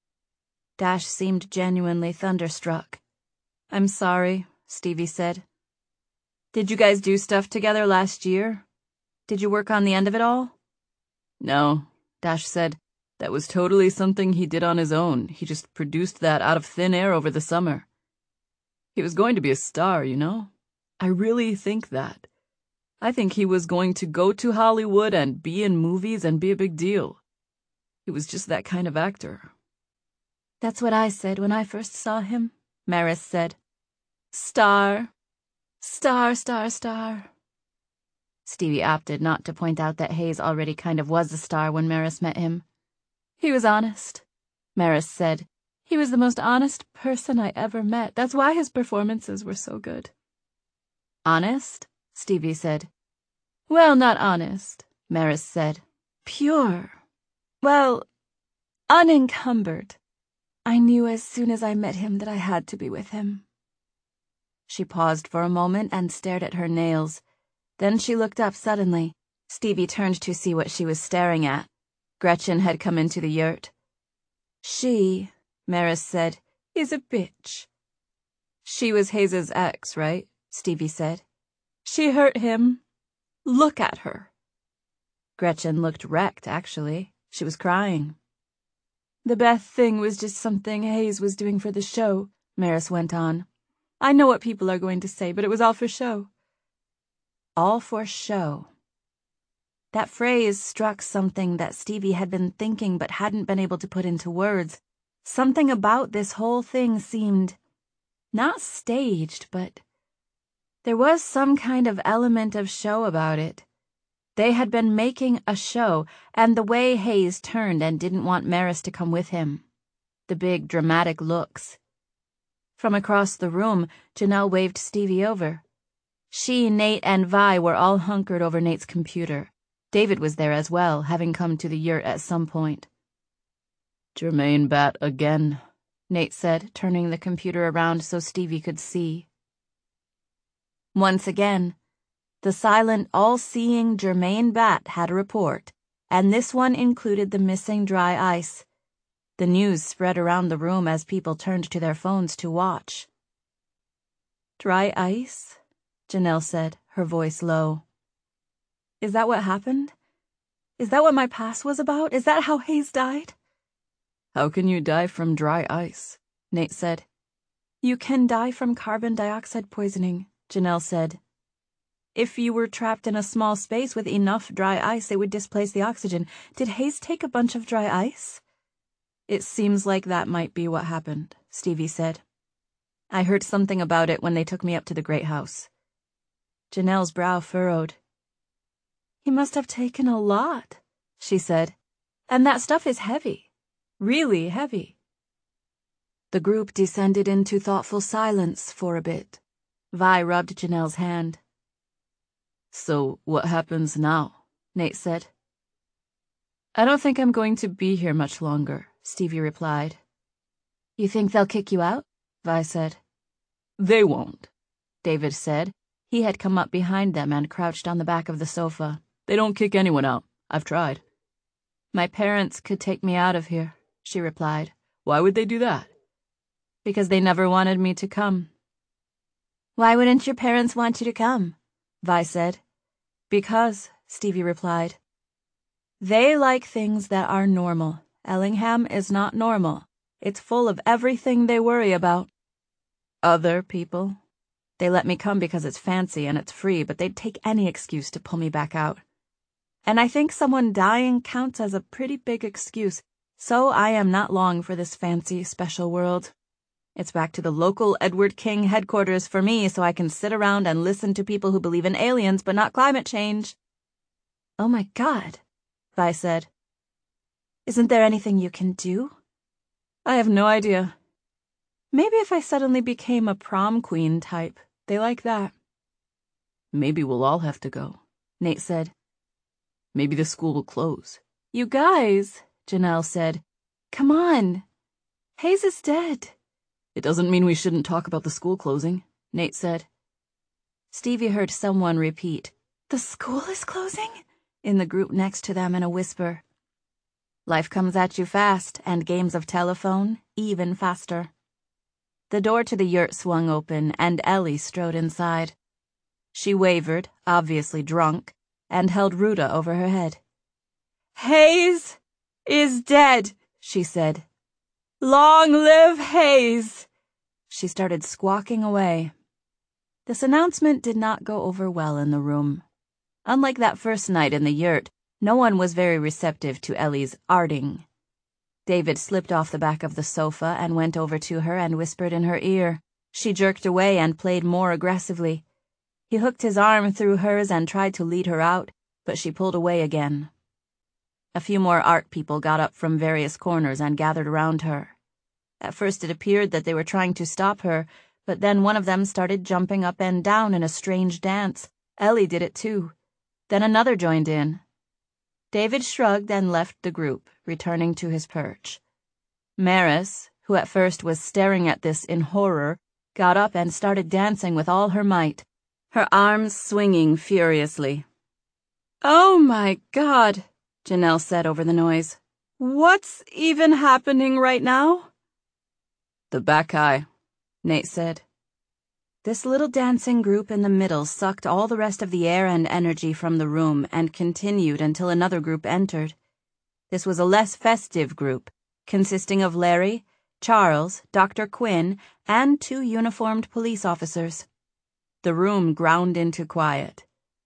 Dash seemed genuinely thunderstruck. "I'm sorry," Stevie said. "Did you guys do stuff together last year? Did you work on the end of it all?" "No," Dash said. "That was totally something he did on his own. He just produced that out of thin air over the summer. He was going to be a star, you know? I really think that. I think he was going to go to Hollywood and be in movies and be a big deal. He was just that kind of actor." "That's what I said when I first saw him," Maris said. "Star. Star, star, star." Stevie opted not to point out that Hayes already kind of was a star when Maris met him. "He was honest," Maris said. "He was the most honest person I ever met. That's why his performances were so good." "Honest?" Stevie said. "Well, not honest," Maris said. "Pure. Well, unencumbered. I knew as soon as I met him that I had to be with him." She paused for a moment and stared at her nails. Then she looked up suddenly. Stevie turned to see what she was staring at. Gretchen had come into the yurt. "She," Maris said, "is a bitch." "She was Hayes's ex, right?" Stevie said. "She hurt him. Look at her." Gretchen looked wrecked, actually. She was crying. "The Beth thing was just something Hayes was doing for the show," Maris went on. "I know what people are going to say, but it was all for show." All for show. That phrase struck something that Stevie had been thinking but hadn't been able to put into words. Something about this whole thing seemed not staged, but there was some kind of element of show about it. They had been making a show, and the way Hayes turned and didn't want Maris to come with him. The big, dramatic looks. From across the room, Janelle waved Stevie over. She, Nate, and Vi were all hunkered over Nate's computer. David was there as well, having come to the yurt at some point. "Jermaine Batt again," Nate said, turning the computer around so Stevie could see. Once again, the silent, all-seeing Jermaine Batt had a report, and this one included the missing dry ice. The news spread around the room as people turned to their phones to watch. "Dry ice?" Janelle said, her voice low. "Is that what happened? Is that what my past was about? Is that how Hayes died?" "How can you die from dry ice?" Nate said. "You can die from carbon dioxide poisoning," Janelle said. "If you were trapped in a small space with enough dry ice, it would displace the oxygen. Did Hayes take a bunch of dry ice?" "It seems like that might be what happened," Stevie said. "I heard something about it when they took me up to the Great House." Janelle's brow furrowed. "He must have taken a lot," she said. "And that stuff is heavy. Really heavy." The group descended into thoughtful silence for a bit. Vi rubbed Janelle's hand. "So what happens now?" Nate said. "I don't think I'm going to be here much longer," Stevie replied. "You think they'll kick you out?" Vi said. "They won't," David said. He had come up behind them and crouched on the back of the sofa. "They don't kick anyone out. I've tried." "My parents could take me out of here," she replied. "Why would they do that?" "Because they never wanted me to come." "Why wouldn't your parents want you to come?" Vi said. "Because," Stevie replied, "they like things that are normal. Ellingham is not normal. It's full of everything they worry about. Other people. They let me come because it's fancy and it's free, but they'd take any excuse to pull me back out. And I think someone dying counts as a pretty big excuse, so I am not long for this fancy, special world. It's back to the local Edward King headquarters for me, so I can sit around and listen to people who believe in aliens but not climate change." "Oh my God," Vi said. "Isn't there anything you can do?" "I have no idea. Maybe if I suddenly became a prom queen type. They like that." "Maybe we'll all have to go," Nate said. "Maybe the school will close." "You guys," Janelle said. "Come on. Hayes is dead." "It doesn't mean we shouldn't talk about the school closing," Nate said. Stevie heard someone repeat, "The school is closing?" in the group next to them in a whisper. Life comes at you fast, and games of telephone even faster. The door to the yurt swung open, and Ellie strode inside. She wavered, obviously drunk, and held Ruta over her head. "Hayes is dead," she said. "Long live Hayes!" She started squawking away. This announcement did not go over well in the room. Unlike that first night in the yurt, no one was very receptive to Ellie's arting. David slipped off the back of the sofa and went over to her and whispered in her ear. She jerked away and played more aggressively. He hooked his arm through hers and tried to lead her out, but she pulled away again. A few more art people got up from various corners and gathered around her. At first it appeared that they were trying to stop her, but then one of them started jumping up and down in a strange dance. Ellie did it too. Then another joined in. David shrugged and left the group, returning to his perch. Maris, who at first was staring at this in horror, got up and started dancing with all her might, her arms swinging furiously. "Oh my God," Janelle said over the noise. "What's even happening right now?" "The Bacchae," Nate said. This little dancing group in the middle sucked all the rest of the air and energy from the room and continued until another group entered. This was a less festive group, consisting of Larry, Charles, Dr. Quinn, and 2 uniformed police officers. The room ground into quiet.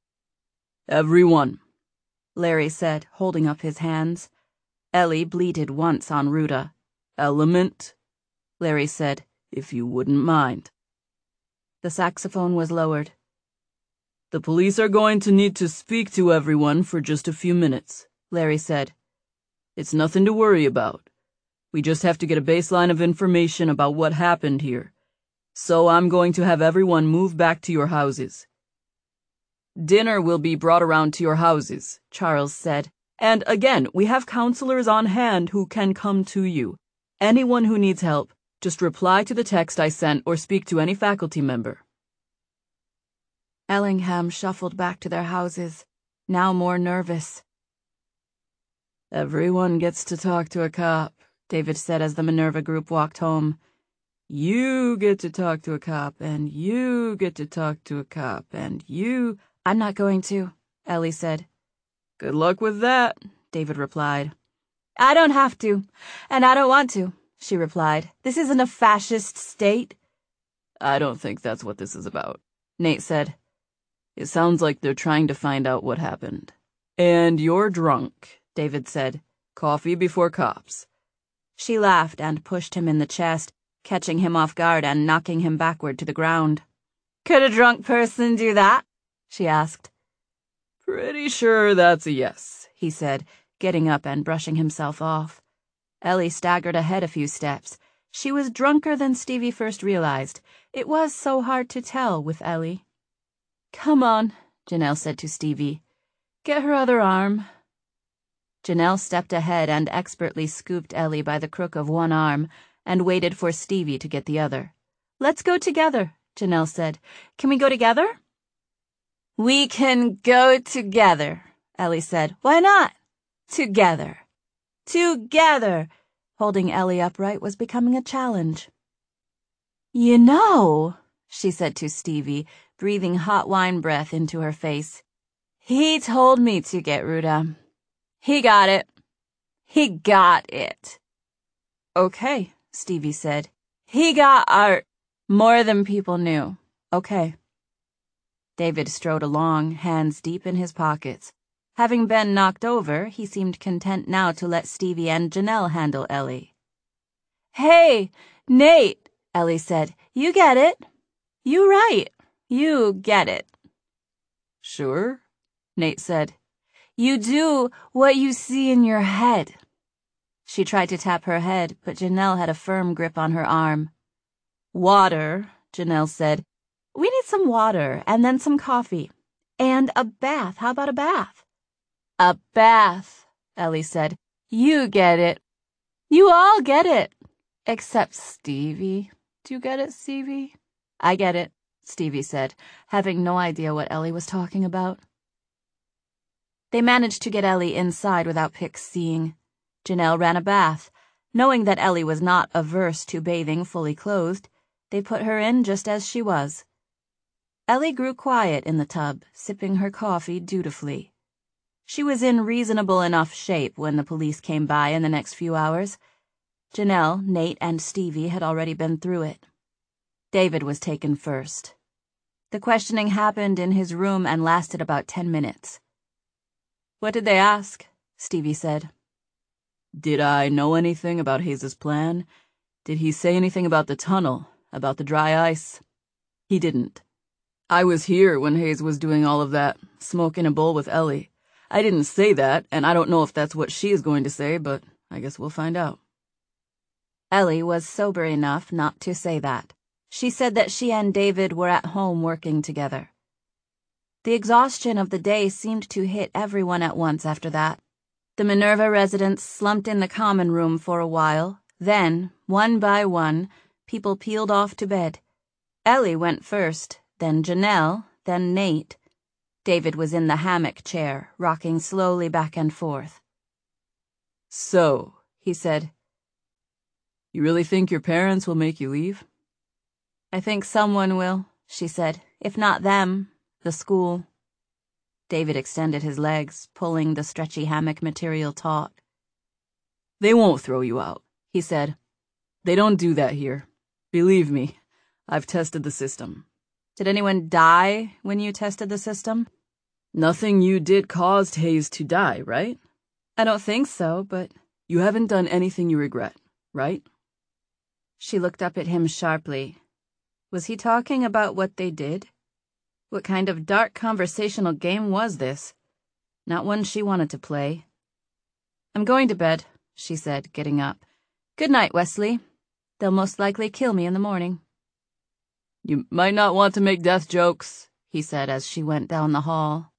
"Everyone," Larry said, holding up his hands. Ellie bleated once on Ruta. "Element," Larry said, "if you wouldn't mind." The saxophone was lowered. "The police are going to need to speak to everyone for just a few minutes," Larry said. "It's nothing to worry about. We just have to get a baseline of information about what happened here. So I'm going to have everyone move back to your houses." "Dinner will be brought around to your houses," Charles said. "And again, we have counselors on hand who can come to you. Anyone who needs help, just reply to the text I sent or speak to any faculty member." Ellingham shuffled back to their houses, now more nervous. "Everyone gets to talk to a cop," David said as the Minerva group walked home. You get to talk to a cop, and you get to talk to a cop, and you... I'm not going to, Ellie said. Good luck with that, David replied. I don't have to, and I don't want to, she replied. This isn't a fascist state. I don't think that's what this is about, Nate said. It sounds like they're trying to find out what happened. And you're drunk, David said. Coffee before cops. She laughed and pushed him in the chest, catching him off guard and knocking him backward to the ground. Could a drunk person do that? She asked. Pretty sure that's a yes, he said, getting up and brushing himself off. Ellie staggered ahead a few steps. She was drunker than Stevie first realized. It was so hard to tell with Ellie. Come on, Janelle said to Stevie. Get her other arm. Janelle stepped ahead and expertly scooped Ellie by the crook of one arm and waited for Stevie to get the other. Let's go together, Janelle said. Can we go together? We can go together, Ellie said. Why not? Together. Together. Holding Ellie upright was becoming a challenge. You know, she said to Stevie, breathing hot wine breath into her face. He told me to get Ruta. He got it. He got it. Okay, Stevie said. He got art. More than people knew. Okay. David strode along, hands deep in his pockets. Having been knocked over, he seemed content now to let Stevie and Janelle handle Ellie. Hey, Nate, Ellie said. You get it. You right. You get it. Sure, Nate said. You do what you see in your head. She tried to tap her head, but Janelle had a firm grip on her arm. Water, Janelle said. We need some water, and then some coffee. And a bath. How about a bath? A bath, Ellie said. You get it. You all get it. Except Stevie. Do you get it, Stevie? I get it, Stevie said, having no idea what Ellie was talking about. They managed to get Ellie inside without Pix seeing. Janelle ran a bath. Knowing that Ellie was not averse to bathing fully clothed, they put her in just as she was. Ellie grew quiet in the tub, sipping her coffee dutifully. She was in reasonable enough shape when the police came by in the next few hours. Janelle, Nate, and Stevie had already been through it. David was taken first. The questioning happened in his room and lasted about 10 minutes. What did they ask? Stevie said. Did I know anything about Hayes' plan? Did he say anything about the tunnel, about the dry ice? He didn't. I was here when Hayes was doing all of that, smoking a bowl with Ellie. I didn't say that, and I don't know if that's what she is going to say, but I guess we'll find out. Ellie was sober enough not to say that. She said that she and David were at home working together. The exhaustion of the day seemed to hit everyone at once after that. The Minerva residents slumped in the common room for a while. Then, one by one, people peeled off to bed. Ellie went first, then Janelle, then Nate. David was in the hammock chair, rocking slowly back and forth. So, he said, you really think your parents will make you leave? I think someone will, she said. If not them, the school. David extended his legs, pulling the stretchy hammock material taut. They won't throw you out, he said. They don't do that here. Believe me, I've tested the system. Did anyone die when you tested the system? Nothing you did caused Hayes to die, right? I don't think so, but... You haven't done anything you regret, right? She looked up at him sharply. Was he talking about what they did? What kind of dark conversational game was this? Not one she wanted to play. I'm going to bed, she said, getting up. Good night, Wesley. They'll most likely kill me in the morning. You might not want to make death jokes, he said as she went down the hall.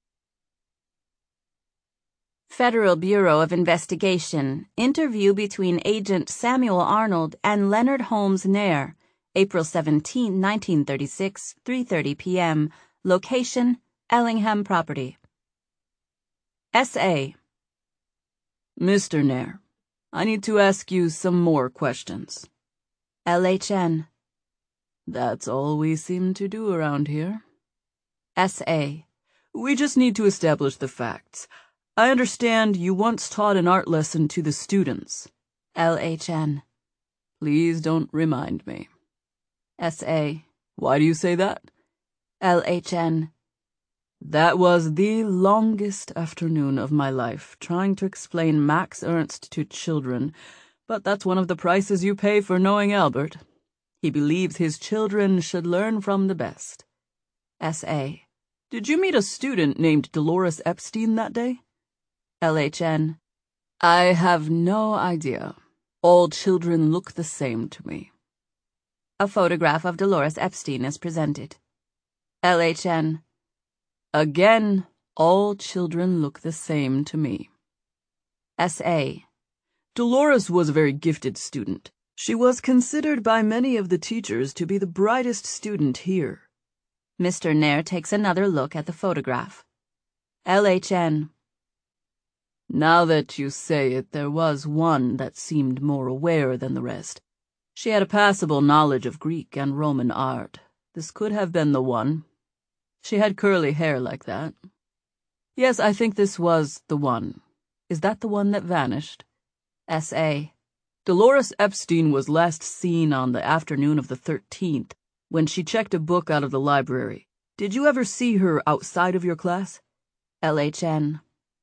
Federal Bureau of Investigation. Interview between Agent Samuel Arnold and Leonard Holmes Nair. April 17, 1936, 3:30 p.m. Location, Ellingham Property. S.A. Mr. Nair, I need to ask you some more questions. LHN. That's all we seem to do around here. SA. We just need to establish the facts. I understand you once taught an art lesson to the students. LHN. Please don't remind me. SA. Why do you say that? LHN. That was the longest afternoon of my life, trying to explain Max Ernst to children, but that's one of the prices you pay for knowing Albert. He believes his children should learn from the best. SA. Did you meet a student named Dolores Epstein that day? LHN. I have no idea. All children look the same to me. A photograph of Dolores Epstein is presented. LHN. Again, all children look the same to me. SA. Dolores was a very gifted student. She was considered by many of the teachers to be the brightest student here. Mr. Nair takes another look at the photograph. LHN. Now that you say it, there was one that seemed more aware than the rest. She had a passable knowledge of Greek and Roman art. This could have been the one. She had curly hair like that. Yes, I think this was the one. Is that the one that vanished? SA. Dolores Epstein was last seen on the afternoon of the 13th, when she checked a book out of the library. Did you ever see her outside of your class? LHN.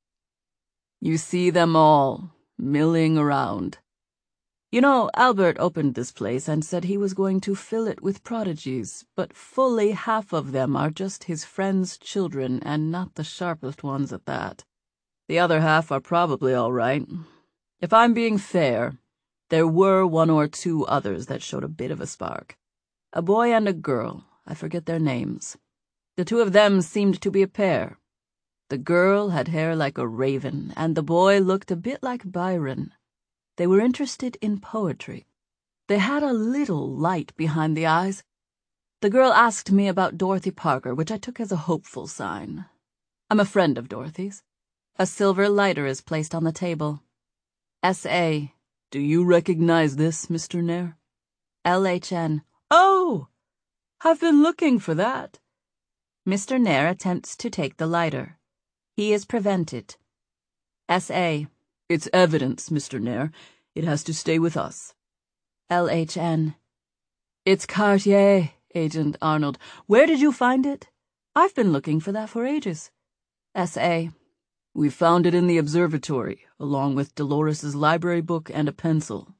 You see them all, milling around. You know, Albert opened this place and said he was going to fill it with prodigies, but fully half of them are just his friends' children, and not the sharpest ones at that. The other half are probably all right. If I'm being fair, there were one or two others that showed a bit of a spark. A boy and a girl, I forget their names. The two of them seemed to be a pair. The girl had hair like a raven, and the boy looked a bit like Byron. They were interested in poetry. They had a little light behind the eyes. The girl asked me about Dorothy Parker, which I took as a hopeful sign. I'm a friend of Dorothy's. A silver lighter is placed on the table. SA. Do you recognize this, Mr. Nair? LHN. Oh! I've been looking for that. Mr. Nair attempts to take the lighter. He is prevented. SA. It's evidence, Mr. Nair. It has to stay with us. LHN. It's Cartier, Agent Arnold. Where did you find it? I've been looking for that for ages. SA. We found it in the observatory, along with Dolores's library book and a pencil.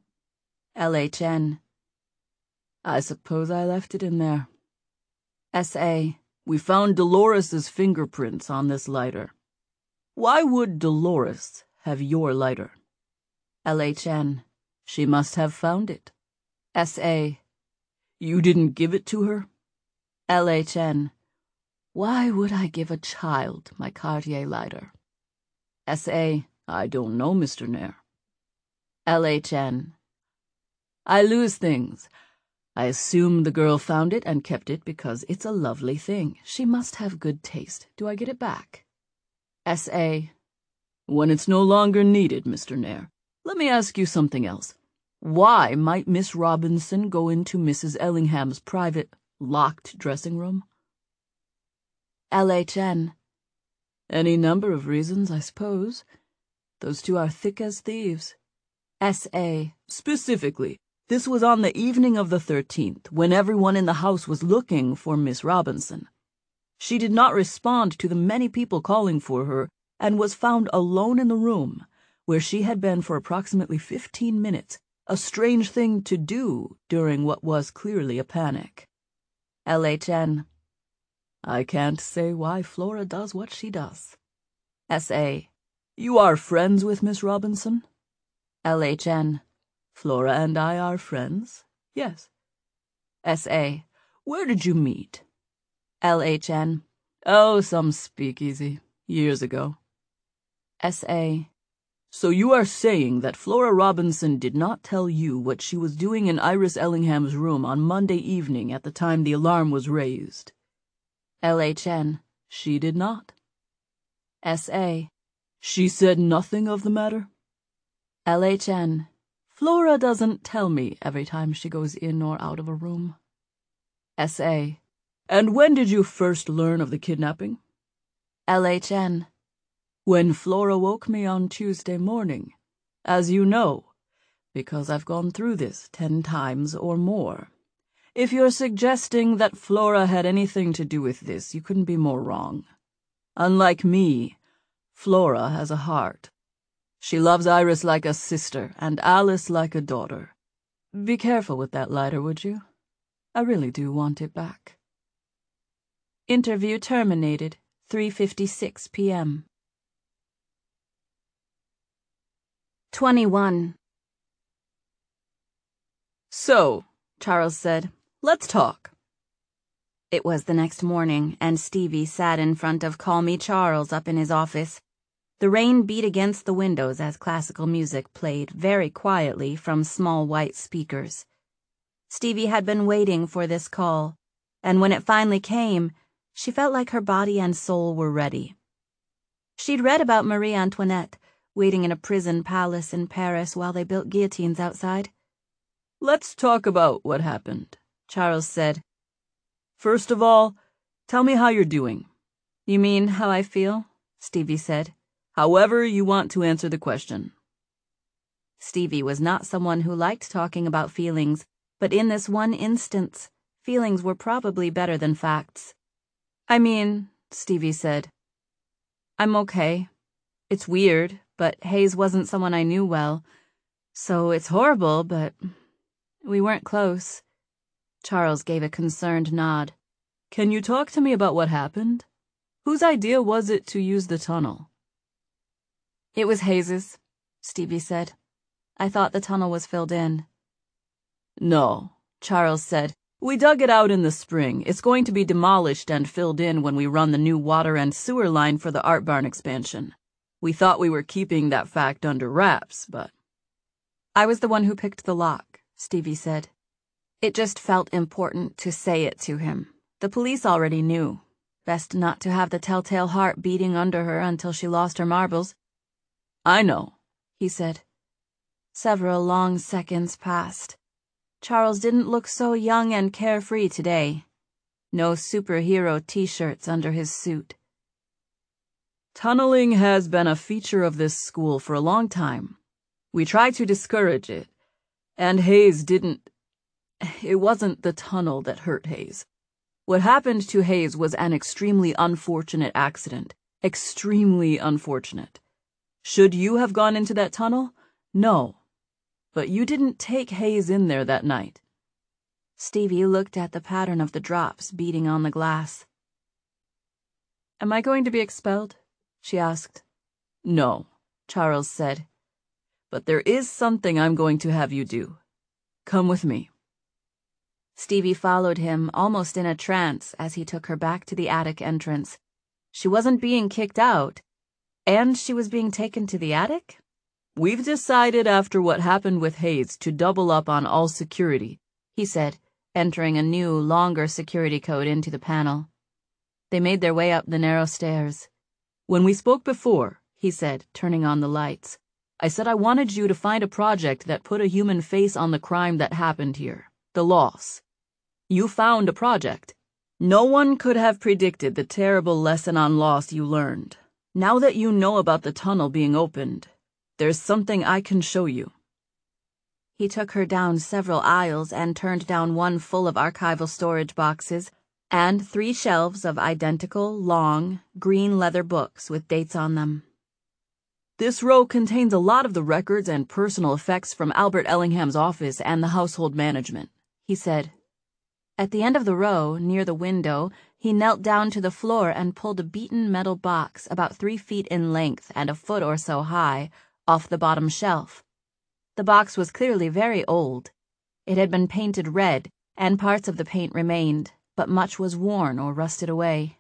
LHN. I suppose I left it in there. SA. We found Dolores's fingerprints on this lighter. Why would Dolores have your lighter? LHN. She must have found it. SA. You didn't give it to her? LHN. Why would I give a child my Cartier lighter? SA. I don't know, Mr. Nair. LHN. I lose things. I assume the girl found it and kept it because it's a lovely thing. She must have good taste. Do I get it back? SA. When it's no longer needed, Mr. Nair. Let me ask you something else. Why might Miss Robinson go into Mrs. Ellingham's private, locked dressing room? LHN. Any number of reasons, I suppose. Those two are thick as thieves. SA. Specifically, this was on the evening of the 13th, when everyone in the house was looking for Miss Robinson. She did not respond to the many people calling for her, and was found alone in the room, where she had been for approximately 15 minutes, a strange thing to do during what was clearly a panic. LHN. I can't say why Flora does what she does. SA. You are friends with Miss Robinson? LHN. Flora and I are friends, yes. SA. Where did you meet? LHN. Oh, some speakeasy, years ago. SA. So you are saying that Flora Robinson did not tell you what she was doing in Iris Ellingham's room on Monday evening at the time the alarm was raised? LHN. She did not. SA. She said nothing of the matter? LHN. Flora doesn't tell me every time she goes in or out of a room. SA. And when did you first learn of the kidnapping? LHN. When Flora woke me on Tuesday morning. As you know, because I've gone through this 10 times or more. If you're suggesting that Flora had anything to do with this, you couldn't be more wrong. Unlike me, Flora has a heart. She loves Iris like a sister and Alice like a daughter. Be careful with that lighter, would you? I really do want it back. Interview terminated, 3:56 p.m. 21. So, Charles said, let's talk. It was the next morning, and Stevie sat in front of Call Me Charles up in his office. The rain beat against the windows as classical music played very quietly from small white speakers. Stevie had been waiting for this call, and when it finally came, she felt like her body and soul were ready. She'd read about Marie Antoinette, waiting in a prison palace in Paris while they built guillotines outside. Let's talk about what happened, Charles said. First of all, tell me how you're doing. You mean how I feel? Stevie said. However you want to answer the question. Stevie was not someone who liked talking about feelings, but in this one instance, feelings were probably better than facts. I mean, Stevie said, I'm okay. It's weird, but Hayes wasn't someone I knew well. So it's horrible, but we weren't close. Charles gave a concerned nod. Can you talk to me about what happened? Whose idea was it to use the tunnel? It was Hayes's, Stevie said. I thought the tunnel was filled in. No, Charles said. We dug it out in the spring. It's going to be demolished and filled in when we run the new water and sewer line for the art barn expansion. We thought we were keeping that fact under wraps, but... I was the one who picked the lock, Stevie said. It just felt important to say it to him. The police already knew. Best not to have the telltale heart beating under her until she lost her marbles. I know, he said. Several long seconds passed. Charles didn't look so young and carefree today. No superhero t-shirts under his suit. Tunneling has been a feature of this school for a long time. We tried to discourage it, and Hayes didn't. It wasn't the tunnel that hurt Hayes. What happened to Hayes was an extremely unfortunate accident. Extremely unfortunate. Should you have gone into that tunnel? No. But you didn't take Hayes in there that night. Stevie looked at the pattern of the drops beating on the glass. Am I going to be expelled? She asked. No, Charles said. But there is something I'm going to have you do. Come with me. Stevie followed him, almost in a trance, as he took her back to the attic entrance. She wasn't being kicked out, and she was being taken to the attic? We've decided after what happened with Hayes to double up on all security, he said, entering a new, longer security code into the panel. They made their way up the narrow stairs. When we spoke before, he said, turning on the lights, I said I wanted you to find a project that put a human face on the crime that happened here, the loss. You found a project. No one could have predicted the terrible lesson on loss you learned. Now that you know about the tunnel being opened, there's something I can show you. He took her down several aisles and turned down one full of archival storage boxes and 3 shelves of identical, long, green leather books with dates on them. This row contains a lot of the records and personal effects from Albert Ellingham's office and the household management, he said. At the end of the row, near the window, he knelt down to the floor and pulled a beaten metal box about 3 feet in length and a foot or so high off the bottom shelf. The box was clearly very old. It had been painted red, and parts of the paint remained, but much was worn or rusted away.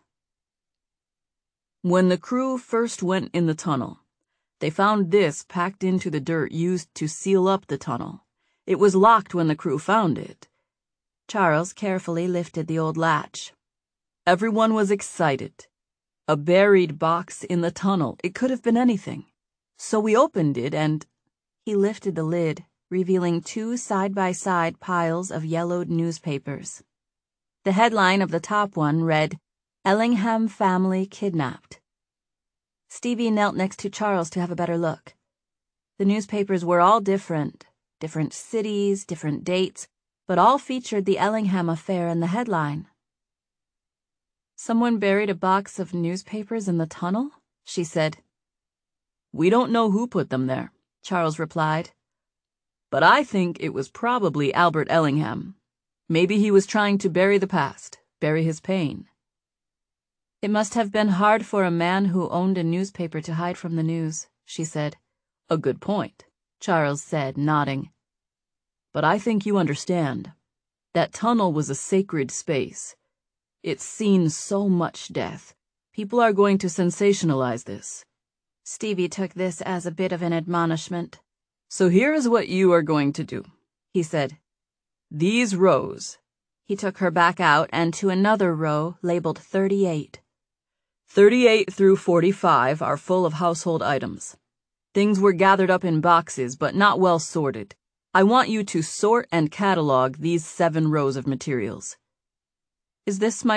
When the crew first went in the tunnel, they found this packed into the dirt used to seal up the tunnel. It was locked when the crew found it. Charles carefully lifted the old latch. Everyone was excited. A buried box in the tunnel. It could have been anything. So we opened it and... He lifted the lid, revealing 2 side-by-side piles of yellowed newspapers. The headline of the top one read, "Ellingham Family Kidnapped." Stevie knelt next to Charles to have a better look. The newspapers were all different cities, different dates, but all featured the Ellingham affair in the headline. "Someone buried a box of newspapers in the tunnel?" she said. "We don't know who put them there," Charles replied. "But I think it was probably Albert Ellingham. Maybe he was trying to bury the past, bury his pain." "It must have been hard for a man who owned a newspaper to hide from the news," she said. "A good point," Charles said, nodding. "But I think you understand. That tunnel was a sacred space. It's seen so much death. People are going to sensationalize this." Stevie took this as a bit of an admonishment. "So here is what you are going to do," he said. "These rows." He took her back out and to another row labeled 38. 38 through 45 are full of household items. Things were gathered up in boxes, but not well sorted. I want you to sort and catalog these 7 rows of materials. "Is this my